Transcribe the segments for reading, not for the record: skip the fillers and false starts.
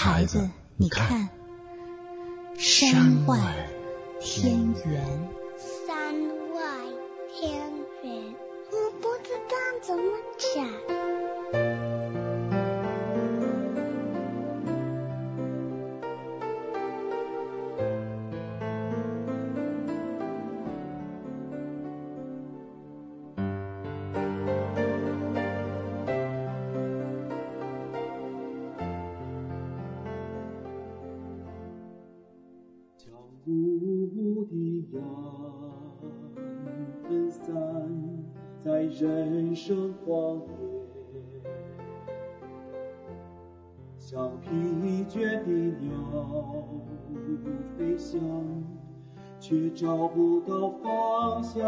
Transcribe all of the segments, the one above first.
孩子，你看，山外天圆。 山外天圆，我不知道怎么讲。 雾的阳分散在人生荒野，像疲倦的鸟飞翔，却找不到方向。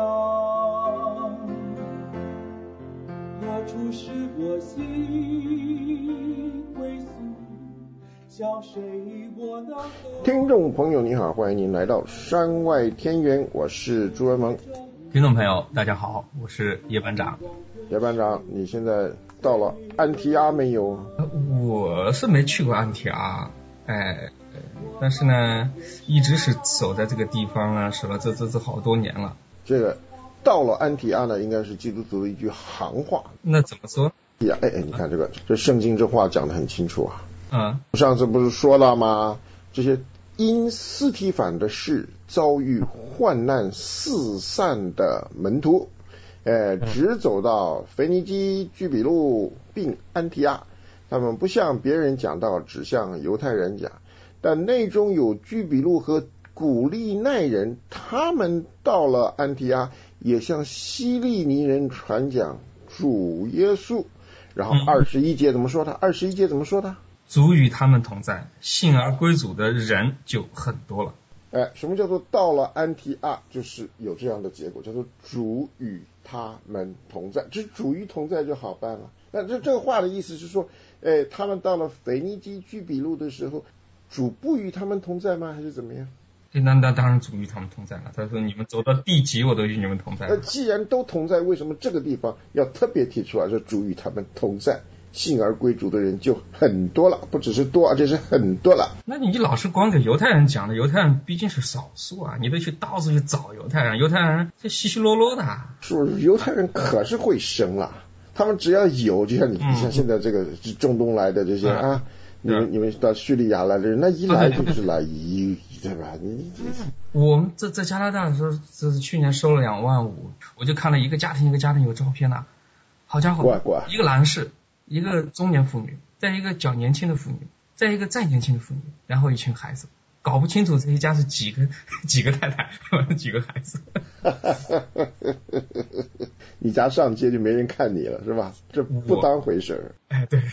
何处是我心归宿？ 听众朋友你好，欢迎您来到山外天圆，我是朱文萌。 听众朋友大家好，我是叶班长。 叶班长，你现在到了安提阿没有？ 我是没去过安提阿，但是呢一直是守在这个地方啊，守了这好多年了。 这个到了安提阿呢，应该是基督徒的一句行话。 那怎么说？ 你看这圣经这话讲得很清楚啊。上次不是说了吗？这些因司提反的事遭遇患难四散的门徒，只走到腓尼基、居比路并安提阿，他们不向别人讲道，只向犹太人讲。但内中有居比路和古利奈人，他们到了安提阿，也向希利尼人传讲主耶稣。然后21节怎么说的？21节怎么说的？ 主与他们同在，信而归主的人就很多了。 什么叫做到了安提阿？就是有这样的结果，叫做主与他们同在。这主与同在就好办了。那这个话的意思是说，他们到了腓尼基、居比路的时候，主不与他们同在吗？还是怎么样？ 那当然主与他们同在了。他说你们走到地极我都与你们同在了。 既然都同在，为什么这个地方要特别提出来说主与他们同在？信而归主的人就很多了，不只是多，而且是很多了。 那你老是光给犹太人讲的，犹太人毕竟是少数啊，你得去到处去找犹太人，犹太人这稀稀落落的。 犹太人可是会生了，他们只要有，就像你像现在这个中东来的这些你们到叙利亚来的人，那一来就是来对吧？ 我们在加拿大的时候，这是去年收了2万5，我就看了一个家庭有照片啊，好家伙，一个男士，一个中年妇女，再一个较年轻的妇女，再一个再年轻的妇女，然后一群孩子，搞不清楚这一家是几个太太，几个孩子。 你家上街就没人看你了是吧？这不当回事。 对。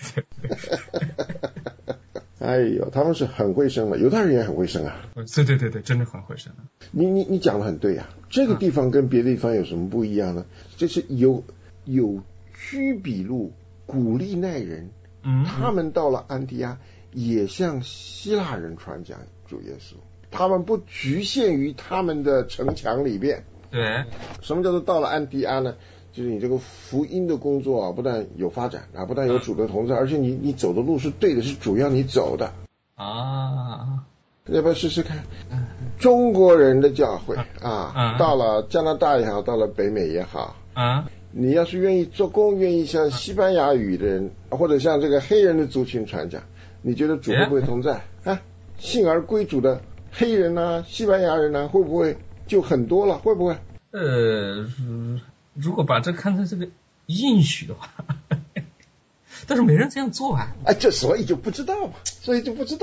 哎呦，他们是很会生的，犹太人也很会生啊。 对，真的很会生。 你讲的很对啊，这个地方跟别的地方有什么不一样呢？就是有居比路、古利奈人，他们到了安提阿也向希腊人传讲主耶稣，他们不局限于他们的城墙里边。 对， 什么叫做到了安提阿呢？就是你这个福音的工作啊，不但有发展啊，不但有主的同在，而且你走的路是对的，是主要你走的啊。要不要试试看？中国人的教会到了加拿大也好，到了北美也好你要是愿意做工，愿意向西班牙语的人或者像这个黑人的族群传讲，你觉得主会不会同在信而归主的黑人啊、西班牙人啊，会不会就很多了？会不会？ 如果把这看成这个应许的话，但是没人这样做啊。 这所以就不知道嘛，对不对？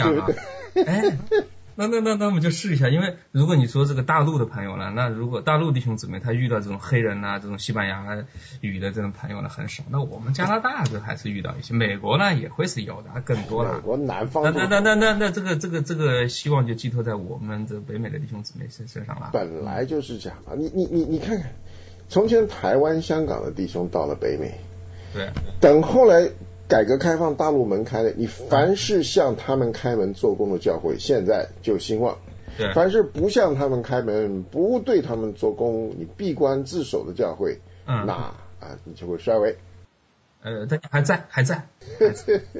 那我们就试一下，因为如果你说这个大陆的朋友呢，那如果大陆弟兄姊妹他遇到这种黑人啊、这种西班牙语的这种朋友呢很少，那我们加拿大就还是遇到一些，美国呢也会是有的，更多了。 美国南方那这个希望就寄托在我们这北美的弟兄姊妹身上了。 本来就是这样啊，你看看，从前台湾、香港的弟兄到了北美， 对， 等后来改革开放，大陆门开了，你凡是向他们开门做工的教会，现在就兴旺；凡是不向他们开门，不对他们做工，你闭关自守的教会，那你就会衰微。 但还在。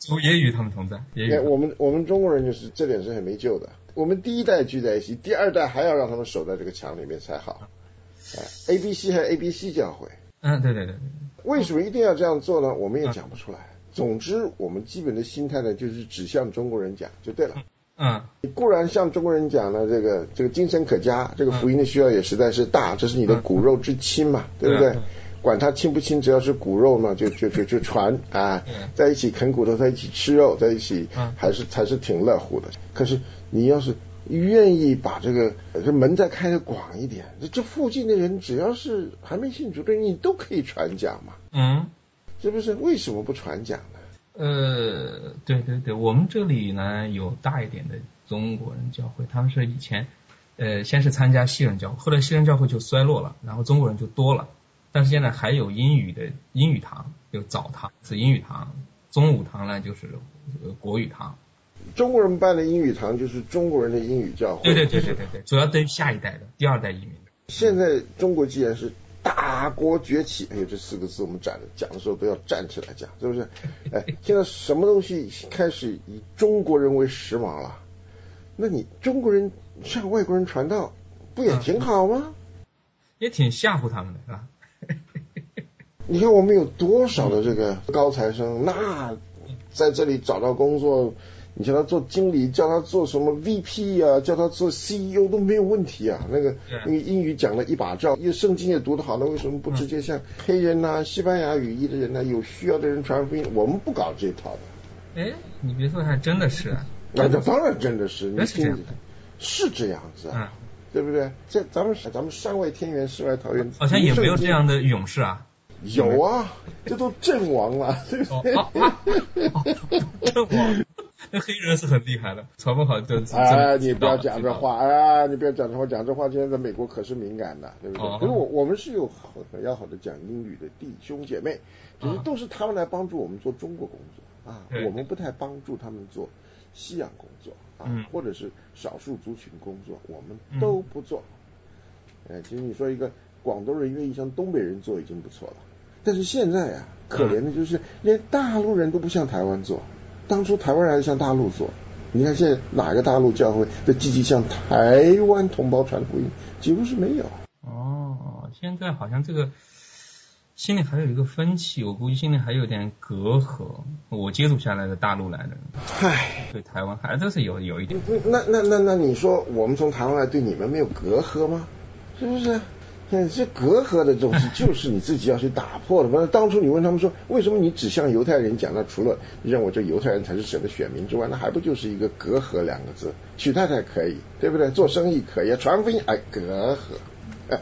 主也与他们同在。 我们中国人就是这点是很没救的。我们第一代聚在一起，第二代还要让他们守在这个墙里面才好。ABC 还有 ABC 教会。 对。 为什么一定要这样做呢？我们也讲不出来。总之，我们基本的心态呢，就是只向中国人讲就对了。你固然向中国人讲呢，这个精神可嘉，这个福音的需要也实在是大，这是你的骨肉之亲嘛，对不对？管他亲不亲，只要是骨肉嘛，就传啊，在一起啃骨头，在一起吃肉，在一起才是挺乐乎的。可是你要是愿意把这门再开得广一点，这附近的人只要是还没信主的人，你都可以传讲嘛。是不是？为什么不传讲呢？ 对，我们这里呢有大一点的中国人教会，他们是以前先是参加西人教会，后来西人教会就衰落了，然后中国人就多了。但是现在还有英语堂，有早堂是英语堂，中午堂呢就是国语堂。 中国人办的英语堂就是中国人的英语教会。 对，主要对下一代的第二代移民。 现在中国既然是大国崛起，这4个字我们讲的时候都要站起来讲，是不是？现在什么东西开始以中国人为时髦了？那你中国人向外国人传道，不也挺好吗？ 也挺吓唬他们的，是吧？ 你看我们有多少的这个高材生，那在这里找到工作，你叫他做经理，叫他做什么 VP 啊，叫他做 CEO 都没有问题啊。那个英语讲了一把照，圣经也读得好，那为什么不直接向黑人啊、西班牙语裔的人啊、有需要的人传福音？我们不搞这套的。你别说，还真的是啊。 那当然真的是，你听是这样子啊，对不对？这咱们山外天元，世外桃源， 好像也没有这样的勇士啊。 有啊，这都阵亡了，对不对？ 阵亡，那黑人是很厉害的，传不好就你不要讲这话你不要讲这话，讲这话现在在美国可是敏感的，对不对？可是我们是有很要好的讲英语的弟兄姐妹，只是都是他们来帮助我们做中国工作啊，我们不太帮助他们做西洋工作啊，或者是少数族群工作，我们都不做。其实你说一个广东人愿意向东北人做已经不错了。但是现在啊，可怜的就是连大陆人都不向台湾做，当初台湾人还向大陆做，你看现在哪个大陆教会在积极向台湾同胞传福音？几乎是没有。 现在好像这个心里还有一个分歧，我估计心里还有点隔阂。我接触下来的大陆来的人，对台湾还是有一点。 那你说我们从台湾来对你们没有隔阂吗？是不是？这隔阂的东西就是你自己要去打破的。反正当初你问他们说，为什么你只向犹太人讲？那除了认为这犹太人才是神的选民之外，那还不就是一个隔阂2个字？娶太太可以，对不对？做生意可以，传福音隔阂。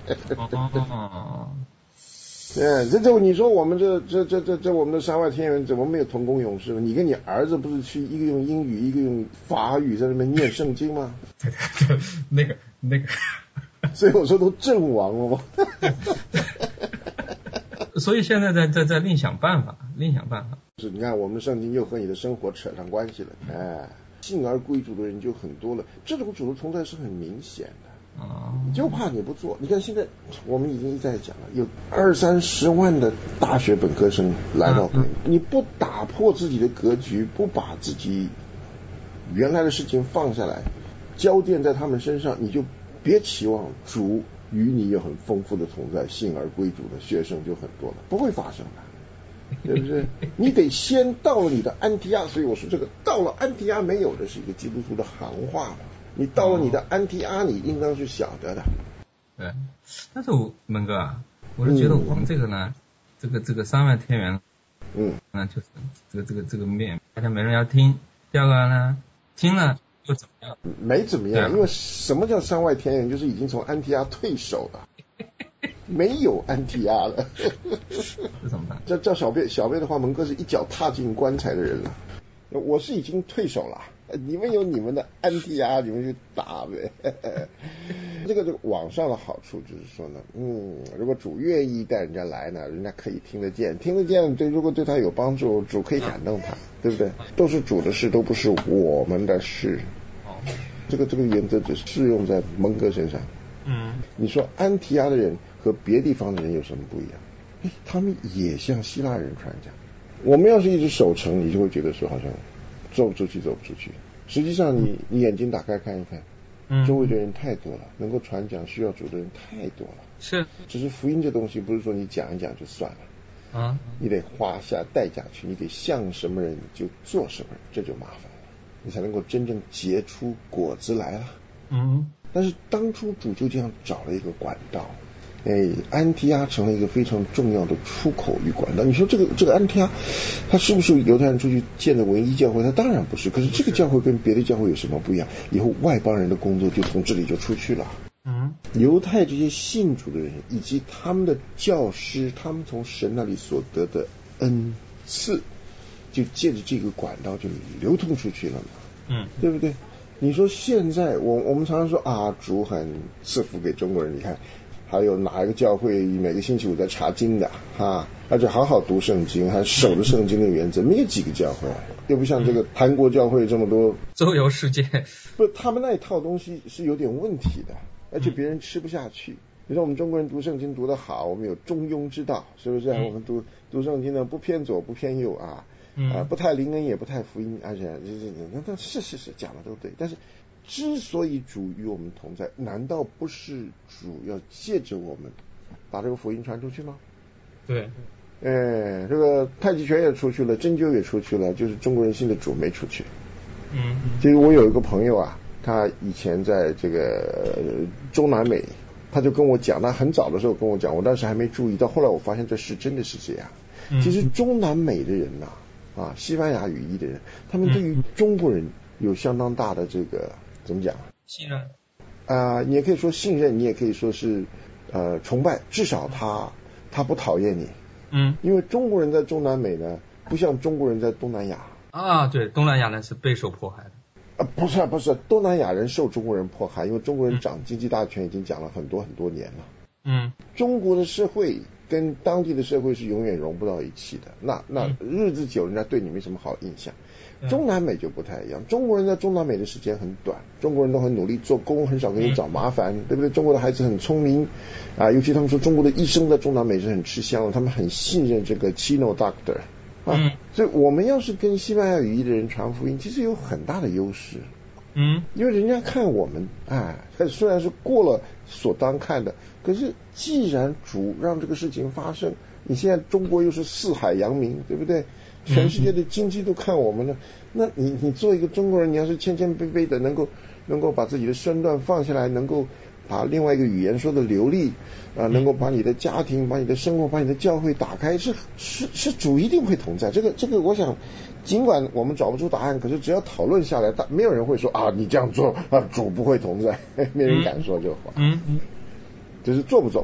这你说我们这我们的山外天元怎么没有同工勇士？你跟你儿子不是去一个用英语，一个用法语在那边念圣经吗？ 那个。 所以我说都阵亡了吗？ 所以现在在另想办法。 是，你看我们圣经又和你的生活扯上关系了。信而归主的人就很多了，这种主的同在是很明显的。就怕你不做。你看现在我们已经一再讲了，有20-30万的大学本科生来到这里，你不打破自己的格局，不把自己原来的事情放下来，焦点在他们身上，你就别期望主与你有很丰富的同在，信而归主的学生就很多了，不会发生的，对不对？你得先到了你的安提阿，所以我说这个到了安提阿没有的是一个基督徒的行话嘛。你到了你的安提阿，你应当是晓得的。 对，但是门哥啊，我是觉得我们这个呢，这个山外天元，就是这个面，大家没人要听。第二个呢，听了又怎么样？ 没怎么样，因为什么叫山外天元？就是已经从安提阿退守了，没有安提阿了。 这怎么办？ 叫小贝的话，门哥是一脚踏进棺材的人了。我是已经退守了。你们有你们的安提阿，你们去打呗。这个网上的好处就是说呢，如果主愿意带人家来呢，人家可以听得见，对，如果对他有帮助，主可以感动他，对不对？都是主的事，都不是我们的事。这个原则只适用在蒙哥身上。你说安提阿的人和别地方的人有什么不一样？他们也向希腊人传讲， 我们要是一直守城，你就会觉得说好像走不出去。实际上你眼睛打开看一看，周围的人太多了，能够传讲需要主的人太多了。 是， 只是福音这东西不是说你讲一讲就算了，你得花下代价去，你得像什么人就做什么人，这就麻烦了，你才能够真正结出果子来了。但是当初主就这样找了一个管道，安提阿成了一个非常重要的出口与管道。你说这个安提阿，他是不是犹太人出去建的唯一教会？他当然不是。可是这个教会跟别的教会有什么不一样？以后外邦人的工作就从这里就出去了。犹太这些信主的人以及他们的教师，他们从神那里所得的恩赐，就借着这个管道就流通出去了嘛。对不对？你说现在我们常常说啊，主很赐福给中国人，你看还有哪一个教会每个星期五在查经的而且好好读圣经，还守着圣经的原则，没有几个教会，又不像这个韩国教会这么多周游世界。 不，他们那一套东西是有点问题的，而且别人吃不下去。你说我们中国人读圣经读得好，我们有中庸之道，是不是？我们读圣经呢，不偏左不偏右不太灵恩也不太福音，而且那是讲的都对。但是之所以主与我们同在，难道不是主要借着我们把这个福音传出去吗？ 对。 这个太极拳也出去了，针灸也出去了，就是中国人信的主没出去。其实我有一个朋友他以前在这个中南美，他就跟我讲，他很早的时候跟我讲，我当时还没注意到，后来我发现这事真的是这样。其实中南美的人西班牙语裔的人，他们对于中国人有相当大的这个怎么讲？ 信任。 你也可以说信任，你也可以说是崇拜，至少他不讨厌你。因为中国人在中南美呢，不像中国人在东南亚。 对，东南亚呢是备受迫害的。 不是，东南亚人受中国人迫害，因为中国人掌经济大权已经讲了很多年了。中国的社会跟当地的社会是永远融不到一起的，那日子久，人家对你没什么好印象。中南美就不太一样，中国人在中南美的时间很短，中国人都很努力做工，很少给你找麻烦，对不对？中国的孩子很聪明尤其他们说中国的医生在中南美是很吃香的，他们很信任这个 Chino Doctor所以我们要是跟西班牙语裔的人传福音，其实有很大的优势。因为人家看我们虽然是过了所当看的，可是既然主让这个事情发生，你现在中国又是四海扬名，对不对？全世界的经济都看我们了，那你做一个中国人，你要是谦谦卑卑的，能够把自己的身段放下来，能够把另外一个语言说的流利能够把你的家庭、把你的生活、把你的教会打开，是主一定会同在。这个我想尽管我们找不出答案，可是只要讨论下来，没有人会说你这样做主不会同在，没人敢说这话。就是做不做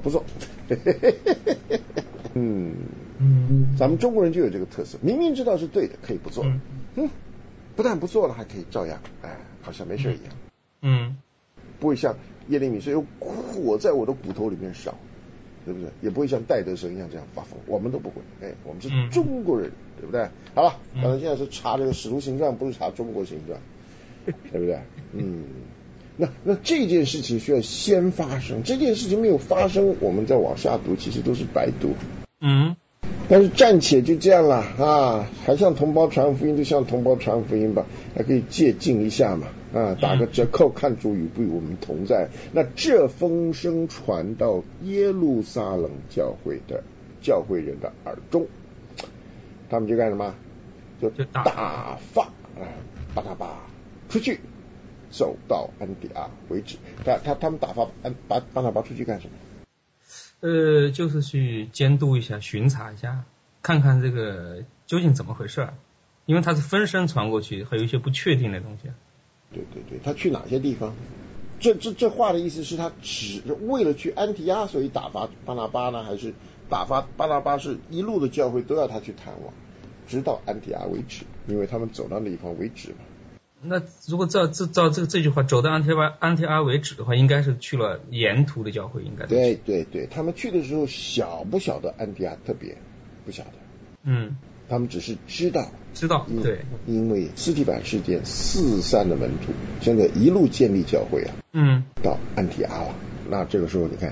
咱们中国人就有这个特色，明明知道是对的，可以不做不但不做了，还可以照样好像没事一样。不会像耶利米说有火在我的骨头里面烧，对不对？也不会像戴德生一样这样发疯，我们都不会。我们是中国人，对不对？好了，反正现在是查这个使徒行传，不是查中国行传，对不对？那这件事情需要先发生，这件事情没有发生，我们再往下读其实都是白读。但是暂且就这样了还向同胞传福音，就向同胞传福音吧，还可以借鉴一下嘛打个折扣，看主与不与我们同在。那这风声传到耶路撒冷教会人的耳中，他们就干什么？就打发巴拿巴出去，走到安提阿为止。他们打发巴拿巴出去干什么？ 就是去监督一下，巡查一下，看看这个究竟怎么回事因为他是分身传过去，还有一些不确定的东西。 对，他去哪些地方？这话的意思是他只为了去安提阿，所以打发巴拿巴呢，还是打发巴拿巴是一路的教会都要他去探望，直到安提阿为止，因为他们走到那地方为止嘛。 那如果照这句话，走到安提阿为止的话，应该是去了沿途的教会，应该对，他们去的时候晓不晓得安提阿，特别不晓得。他们只是知道， 对， 因为司提反事件四散的门徒，现在一路建立教会到安提阿了。那这个时候你看，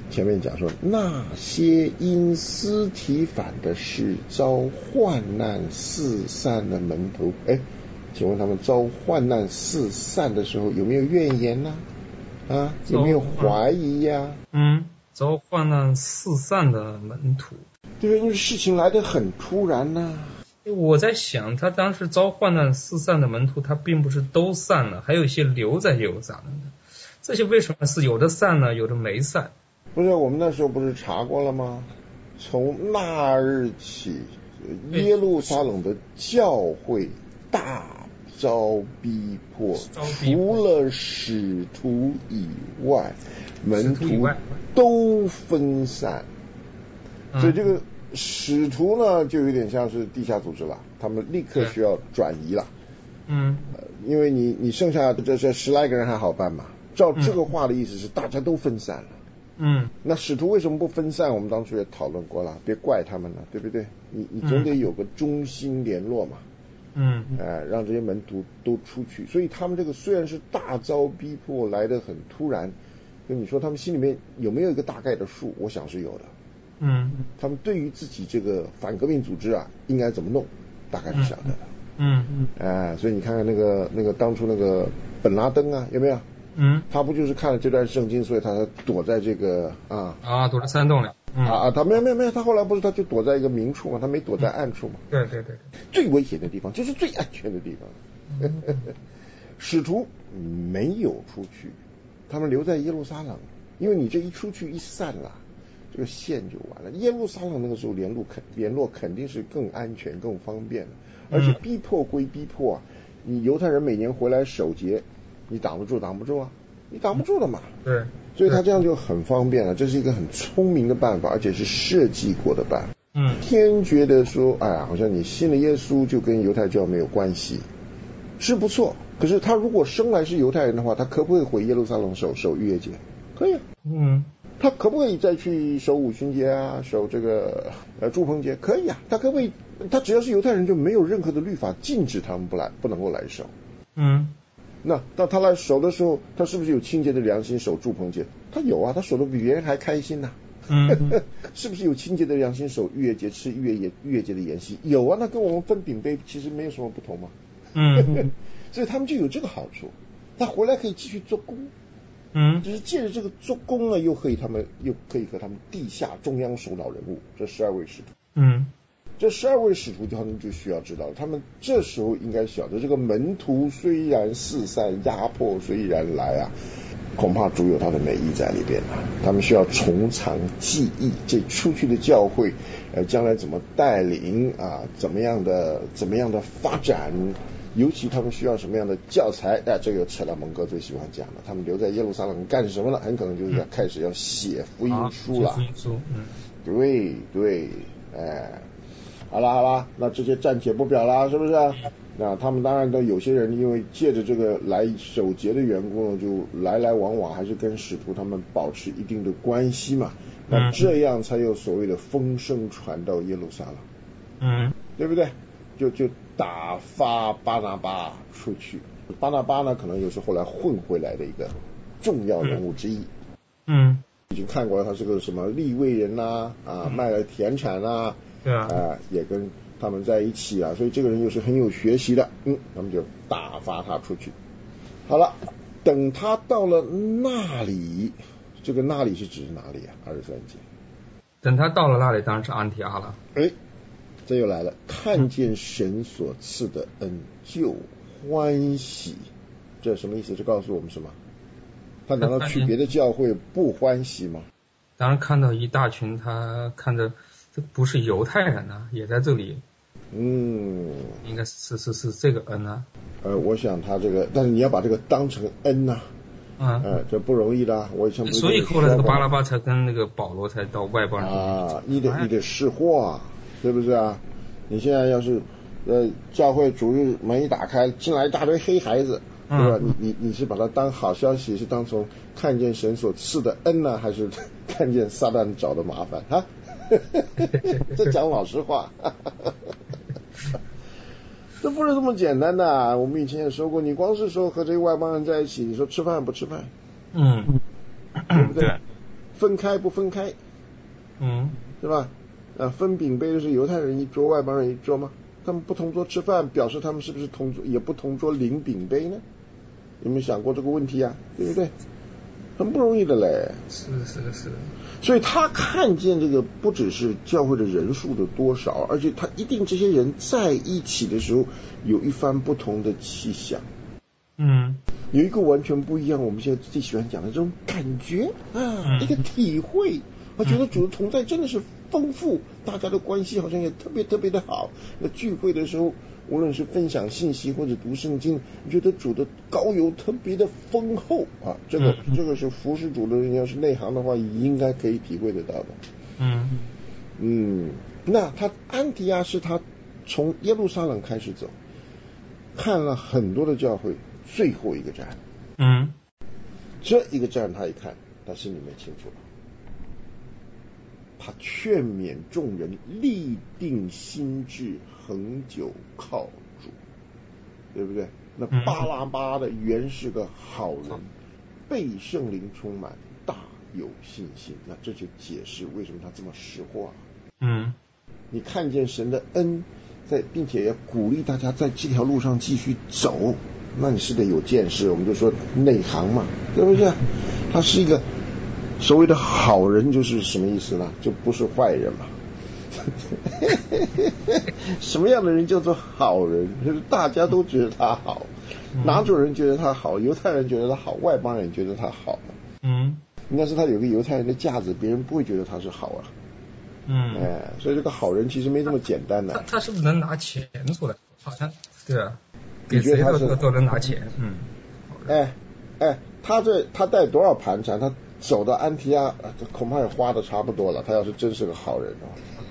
前面讲说那些因司提反的事遭患难四散的门徒，请问他们遭患难四散的时候有没有怨言呢？有没有怀疑呀？ 遭患难四散的门徒， 对，因为事情来得很突然呢。 我在想，他当时遭患难四散的门徒，他并不是都散了，还有一些留在耶路撒冷的。这些为什么是有的散呢，有的没散？ 不是，我们那时候不是查过了吗？从那日起，耶路撒冷的教会大遭逼迫，除了使徒以外，门徒都分散。所以这个使徒呢，就有点像是地下组织了，他们立刻需要转移了。因为你剩下这10来个人还好办嘛。照这个话的意思是大家都分散了。那使徒为什么不分散？我们当初也讨论过了，别怪他们了，对不对？你总得有个中心联络嘛。让这些门徒都出去。所以他们这个虽然是大遭逼迫，来得很突然，跟你说他们心里面有没有一个大概的数？我想是有的。他们对于自己这个反革命组织应该怎么弄，大概是晓得的。所以你看看那个当初那个本拉登有没有？他不就是看了这段圣经，所以他躲在这个躲在山洞里。 他没有，他后来不是他就躲在一个明处嘛，他没躲在暗处嘛。 对， 最危险的地方就是最安全的地方。使徒没有出去，他们留在耶路撒冷，因为你这一出去一散了，这个线就完了。耶路撒冷那个时候联络肯定是更安全更方便的，而且逼迫归逼迫你犹太人每年回来守节，你挡不住你挡不住的嘛。 对， 所以他这样就很方便了，这是一个很聪明的办法，而且是设计过的办法。天觉得说好像你信了耶稣就跟犹太教没有关系，是不错。可是他如果生来是犹太人的话，他可不可以回耶路撒冷守逾越节？可以。他可不可以再去守五旬节守这个住棚节？可以他可不可以？他只要是犹太人就没有任何的律法禁止他们不能够来守。那当他来守的时候，他是不是有清洁的良心守住棚节？他有他守的比别人还开心是不是有清洁的良心守逾越节，吃逾越节的筵席？有那跟我们分饼杯其实没有什么不同嘛。所以他们就有这个好处，他回来可以继续做工。就是借着这个做工呢，又可以和他们地下中央首脑人物这12位使徒。这12位使徒他们就需要知道，他们这时候应该晓得，这个门徒虽然四散，压迫虽然来恐怕主有他的美意在里边他们需要从长计议，这出去的教会将来怎么带领怎么样的发展，尤其他们需要什么样的教材。这个扯到蒙哥最喜欢讲的，他们留在耶路撒冷干什么了？很可能就是开始要写福音书了。对，好啦，那这些暂且不表啦，是不是？那他们当然都有些人因为借着这个来守节的缘故呢，就来来往往，还是跟使徒他们保持一定的关系嘛。那这样才有所谓的风声传到耶路撒冷。对不对？就打发巴拿巴出去。巴拿巴呢，可能又是后来混回来的一个重要人物之一。已经看过了，他是个什么利未人卖了田产也跟他们在一起所以这个人又是很有学习的。他们就打发他出去。好了，等他到了那里，这个那里是指哪里23节？ 等他到了那里，当然是安提阿了。 这又来了，看见神所赐的恩就欢喜。这什么意思？这告诉我们什么？他难道去别的教会不欢喜吗？ 当然看到一大群，他看着这不是犹太人也在这里。应该是这个恩我想他这个，但是你要把这个当成恩这不容易的。 所以后来这个巴拉巴才跟那个保罗才到外邦人你得识货对不是你现在要是教会主日门一打开，进来一大堆黑孩子，对吧？你是把它当好消息，是当成看见神所赐的恩呢，还是看见撒旦找的麻烦这讲老实话这不是这么简单的。我们以前也说过，你光是说和这些外邦人在一起，你说吃饭不吃饭？ 对不对？ 分开不分开？对吧？分饼杯的是犹太人一桌，外邦人一桌吗？他们不同桌吃饭，表示他们是不是同桌也不同桌领饼杯呢？有没有想过这个问题啊？对不对？很不容易的嘞。 是。 所以他看见这个不只是教会的人数的多少，而且他一定这些人在一起的时候有一番不同的气象。有一个完全不一样，我们现在最喜欢讲的这种感觉一个体会。我觉得主的同在真的是丰富，大家的关系好像也特别特别的好。那聚会的时候，无论是分享信息或者读圣经，你觉得主的膏油特别的丰厚啊。这个是服侍主的人，要是内行的话，应该可以体会得到的。那他安提阿是他从耶路撒冷开始走，看了很多的教会，最后一个站。这一个站他一看，他心里面清楚了。他劝勉众人立定心志，恒久靠主，对不对？那巴拉巴的原是个好人，被圣灵充满，大有信心。那这就解释为什么他这么实话。你看见神的恩在，并且要鼓励大家在这条路上继续走，那你是得有见识，我们就说内行嘛，对不对？他是一个所谓的好人，就是什么意思呢？就不是坏人嘛。什么样的人叫做好人？就是大家都觉得他好，哪种人觉得他好？犹太人觉得他好，外邦人觉得他好。应该是他有个犹太人的架子，别人不会觉得他是好啊。所以这个好人其实没这么简单的。 他是不是能拿钱出来？好像对啊，给谁都能拿钱。 他带多少盘缠？他走到安提阿，恐怕也花的差不多了。他要是真是个好人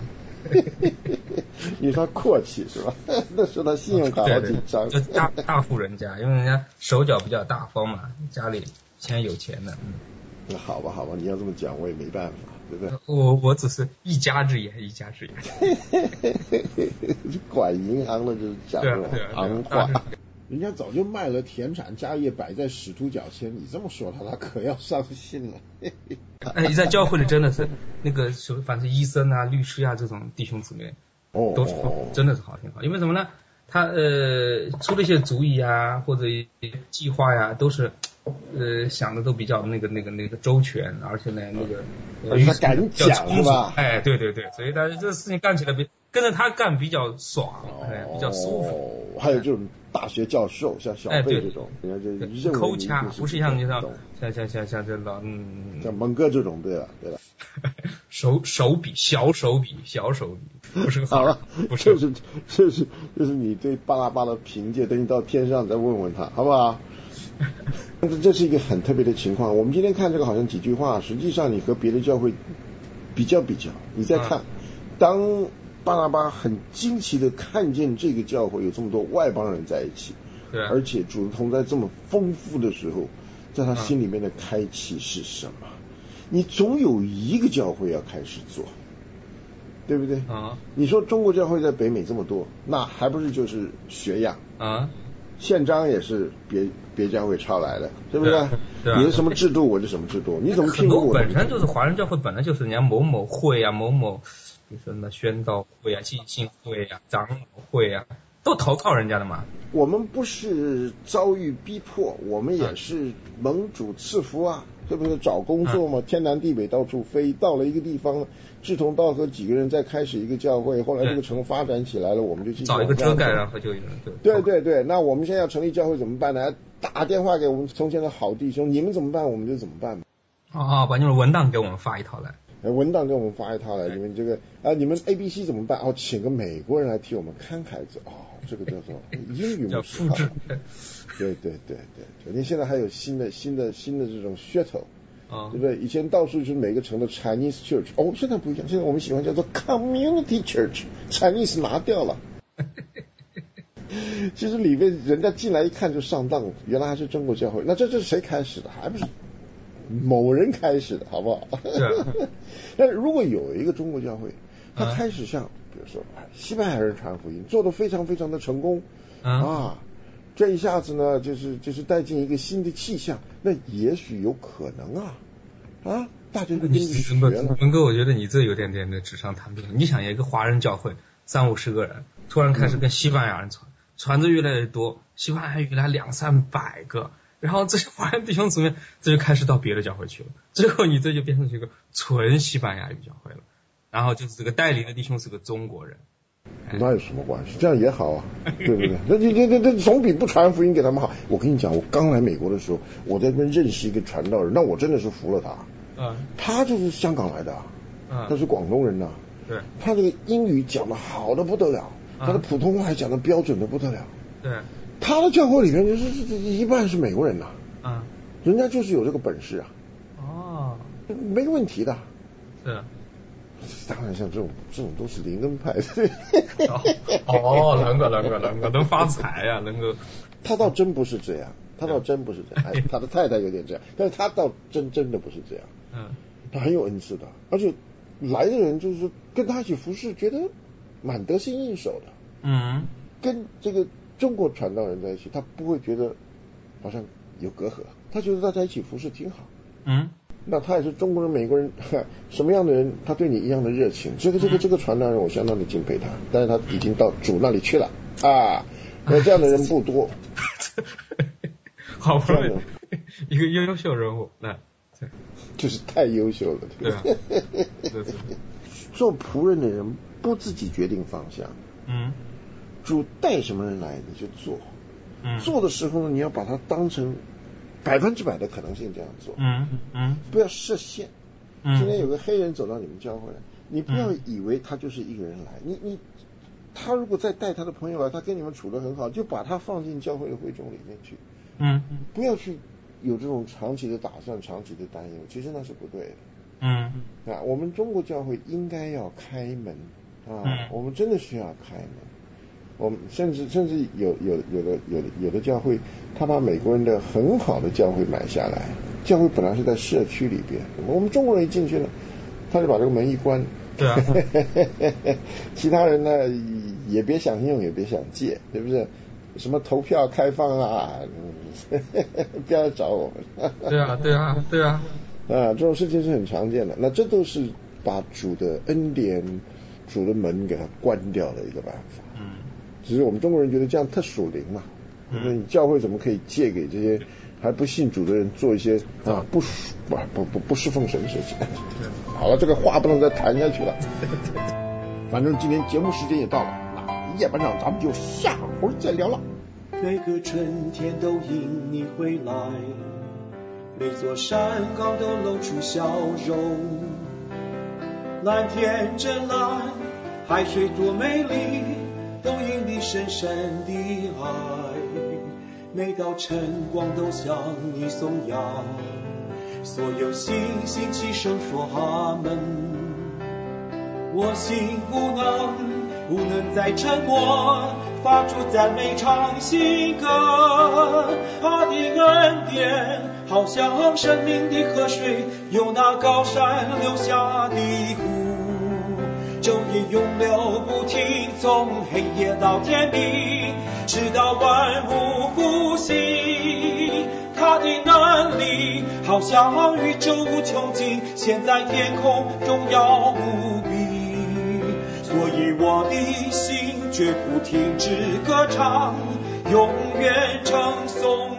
你说他阔气是吧？那时候他信用卡好紧张。 就大户人家，因为人家手脚比较大方嘛，家里钱有钱的。 那好吧，你要这么讲我也没办法，对不对？ 我只是一家之言。 管银行的就是讲这种行话。人家早就卖了田产家业，摆在使徒脚前，你这么说他可要伤心了。 在教会里真的是那个反正医生啊、律师啊这种弟兄姊妹，都是真的是挺好。因为什么呢？他出了一些主意啊，或者一些计划呀，都是想的都比较那个周全，而且呢他敢讲是吧？ 对，所以他这个事情干起来跟着他干比较爽，比较舒服。 还有这种大学教授，像小贝这种，人家就认为抠掐，不是像像这老像蒙哥这种，对了， 手笔，不是个好了，不是，这是你对巴拉巴的评价，等你到天上再问问他，好不好？这是一个很特别的情况。我们今天看这个好像几句话，实际上你和别的教会比较，你再看，当巴拿巴很惊奇的看见这个教会有这么多外邦人在一起，而且主的同在这么丰富的时候，在他心里面的开启是什么？你总有一个教会要开始做，对不对？你说中国教会在北美这么多，那还不是就是学样宪章也是别教会抄来的，对不对？你是什么制度我就什么制度，你怎么评估我？ 本身就是华人教会，本来就是人家某某会啊，某某比如说那宣道会啊、浸信会啊、长老会啊，都投靠人家的嘛。 我们不是遭遇逼迫，我们也是蒙主赐福啊，对不对？找工作嘛，天南地北到处飞，到了一个地方，志同道合几个人再开始一个教会，后来这个城发展起来了，我们就去找一个遮盖，然后就有人对。那我们现在要成立教会怎么办呢？打电话给我们从前的好弟兄，你们怎么办，我们就怎么办。 把你们文档给我们发一套来。 文档给我们发一套来，你们这个你们 ABC 怎么办？请个美国人来替我们看孩子。这个叫做英语叫复制。 对，你现在还有新的这种噱头，对不对？以前到处就是每个城的 Chinese Church， 现在不一样，现在我们喜欢叫做 Community Church，Chinese 拿掉了。其实里面人家进来一看就上当了，原来还是中国教会。那这是谁开始的？还不是某人开始的，好不好？但是如果有一个中国教会，他开始像比如说西班牙人传福音，做得非常非常的成功这一下子呢，就是带进一个新的气象，那也许有可能大家就跟着学了。 文哥，我觉得你这有点的纸上谈兵。你想一个华人教会30-50个人，突然开始跟西班牙人传的越来越多，西班牙语来200-300个，然后这些华人弟兄姊妹这就开始到别的教会去了，最后你这就变成一个纯西班牙语教会了，然后就是这个带领的弟兄是个中国人。 那有什么关系？这样也好啊，对不对？那总比不传福音给他们好。我跟你讲，我刚来美国的时候，我在那边认识一个传道人，那我真的是服了他。他就是香港来的，他是广东人呐。 对。 他这个英语讲的好的不得了，他的普通话还讲的标准的不得了。 对。 他的教会里面就是一半是美国人呐。人家就是有这个本事啊。 哦。 没问题的。 是。 当然，像这种都是灵恩派的。 能够能发财呀，能够。 他倒真不是这样，他倒他的太太有点这样，但是他倒真的不是这样。他很有恩赐的，而且来的人就是跟他一起服侍，觉得蛮得心应手的。跟这个中国传道人在一起，他不会觉得好像有隔阂，他觉得大家一起服侍挺好。那他也是中国人、美国人，什么样的人，他对你一样的热情。这个传道人，我相当的敬佩他，但是他已经到主那里去了啊。那这样的人不多。 好不容易一个优秀人物，那就是太优秀了。 对啊。 做仆人的人不自己决定方向。主带什么人来你就做。做的时候呢，你要把它当成100%的可能性这样做。不要设限。今天有个黑人走到你们教会来，你不要以为他就是一个人来，他如果再带他的朋友来，他跟你们处得很好，就把他放进教会的会众里面去。不要去有这种长期的打算、长期的担忧，其实那是不对的。我们中国教会应该要开门我们真的需要开门。我们甚至有的教会，他把美国人的很好的教会买下来。教会本来是在社区里边，我们中国人一进去了，他就把这个门一关。 对啊。 其他人呢也别想用，也别想借，对不对？什么投票开放啊，不要找我们。 对啊。 这种事情是很常见的。那这都是把主的恩典、主的门给他关掉的一个办法。只是我们中国人觉得这样特属灵嘛。你教会怎么可以借给这些还不信主的人做一些不侍奉神的事情？好了，这个话不能再谈下去了。反正今天节目时间也到了，那夜班长咱们就下回再聊了。 每个春天都因你回来，每座山岗都露出笑容。蓝天真蓝，海水多美丽，都因你深深的爱。每道晨光都向你颂扬，所有星星齐声说阿门。我心无能再沉默，发出赞美唱新歌。他的恩典好像生命的河水，由那高山流下的湖，昼夜永流不停，从黑夜到天明，直到万物复兴。他的能力好像宇宙无穷尽，现在天空荣耀无比。所以我的心绝不停止歌唱，永远称颂